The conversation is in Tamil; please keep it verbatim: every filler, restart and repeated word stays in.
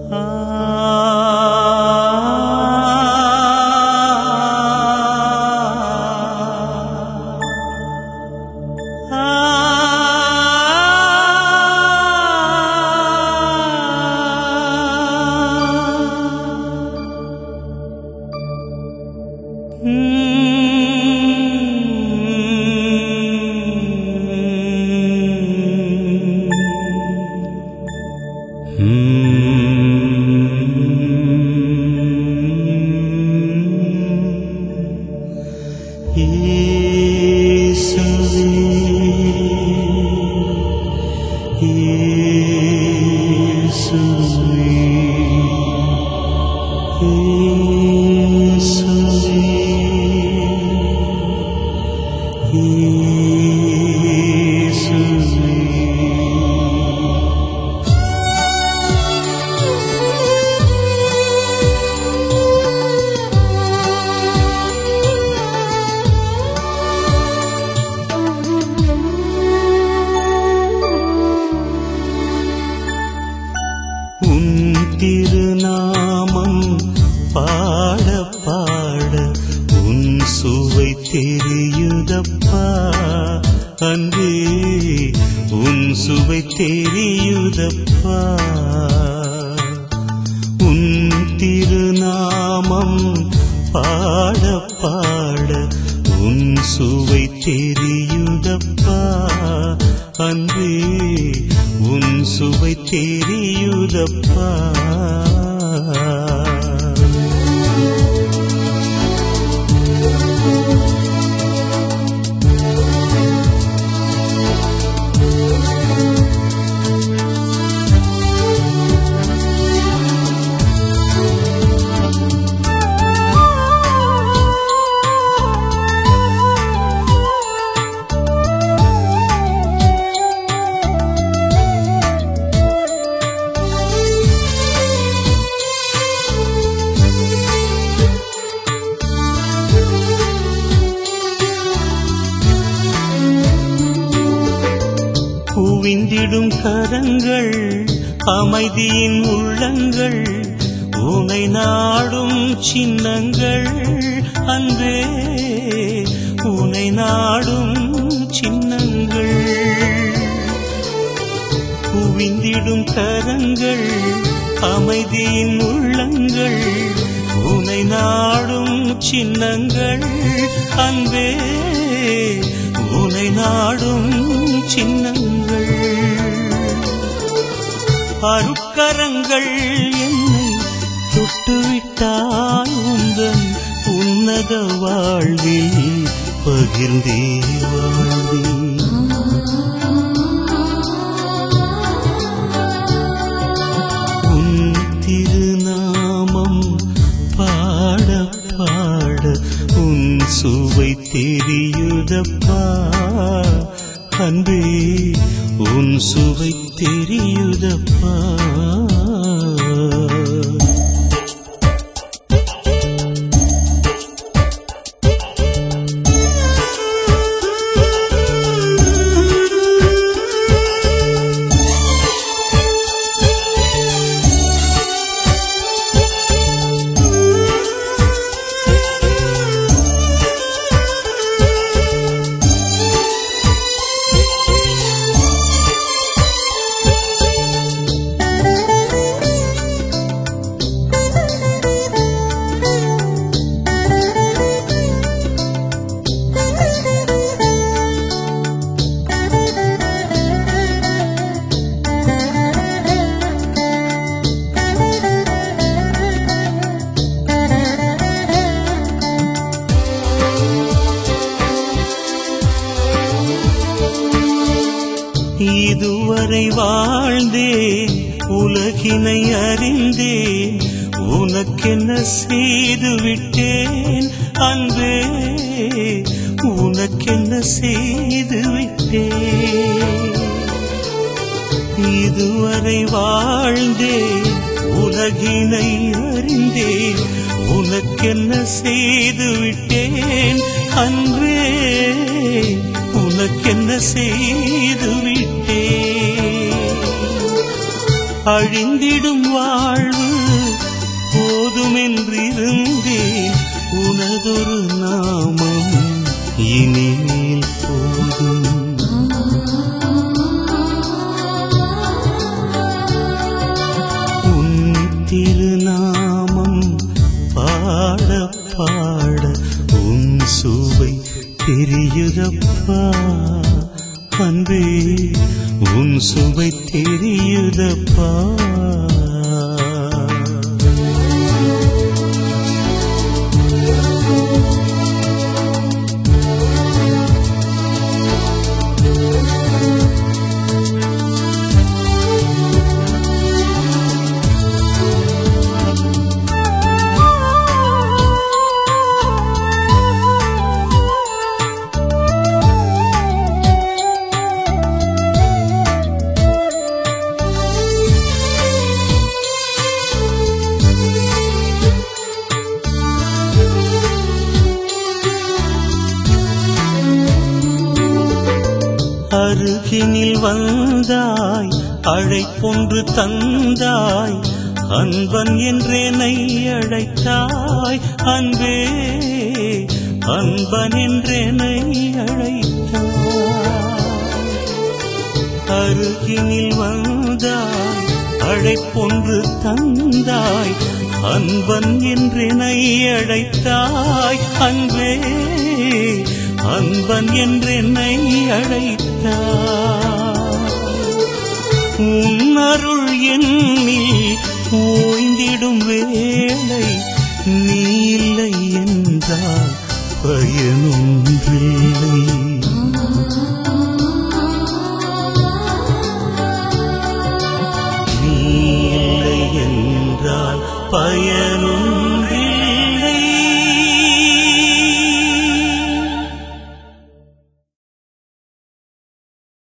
திருநாமம் பாட பாட உன் சுவை தெரியுதப்பா அன்பே உன் சுவை தெரியுதப்பா உன் திருநாமம் பாட பாட உன் சுவை தெரியுதப்பா அன்பே உன் சுவை தெரியுதப்பா குவிந்திடும் கரங்கள் அமைதியின் உள்ளங்கள் உனை நாடும் சின்னங்கள் அன்பே உனை நாடும் சின்னங்கள் குவிந்திடும் கரங்கள் அமைதியின் உள்ளங்கள் உனை நாடும் சின்னங்கள் அன்பே உனை நாடும் சின்னங்கள் அருட்கரங்கள் என்னை தொட்டுவிட்டால் உந்தன் உன்னத வாழ்வில் பகிர்ந்தே வாழ்வேன் உன் திருநாமம் பாட பாட உன் சுவை தெரியுதப்பா அன்பே உன் சுவை தெரியுதப்பா இதுவரை வாழ்ந்தேன் உலகினை அறிந்தேன் உனக்கென்ன செய்து விட்டேன் அன்பே உனக்கென்ன செய்து விட்டேன் இதுவரை வாழ்ந்தேன் உலகினை அறிந்தேன் உனக்கென்ன செய்து விட்டேன் அன்பே உனக்கென்ன செய்து விட்டேன் அழிந்திடும் வாழ்வு போதுமென்றிருந்தேன் உனதொரு நாமம் இனிமேல் போதும். உன் திருநாமம் பாட பாட உன் சுவை தெரியுதப்பா அன்பே, உன் சுவை தெரியுதப்பா. அருகினில் வந்தாய், அழைப்பொன்று தந்தாய், அன்பன் என்றேனை அழைத்தாய் அன்பே, அன்பன் என்றேனை அழைத்தாய். அருகினில் வந்தாய், அழைப்பொன்று தந்தாய், அன்பன் என்றேனை அழைத்தாய் அன்பே, அன்பன் என்றென்னை அழைத்தாய். உன் அருள் என்னில் ஓய்ந்திடும் வேளை நீ இல்லை என்றால் பயனொன்றில்லை. நீ இல்லை என்றால் பய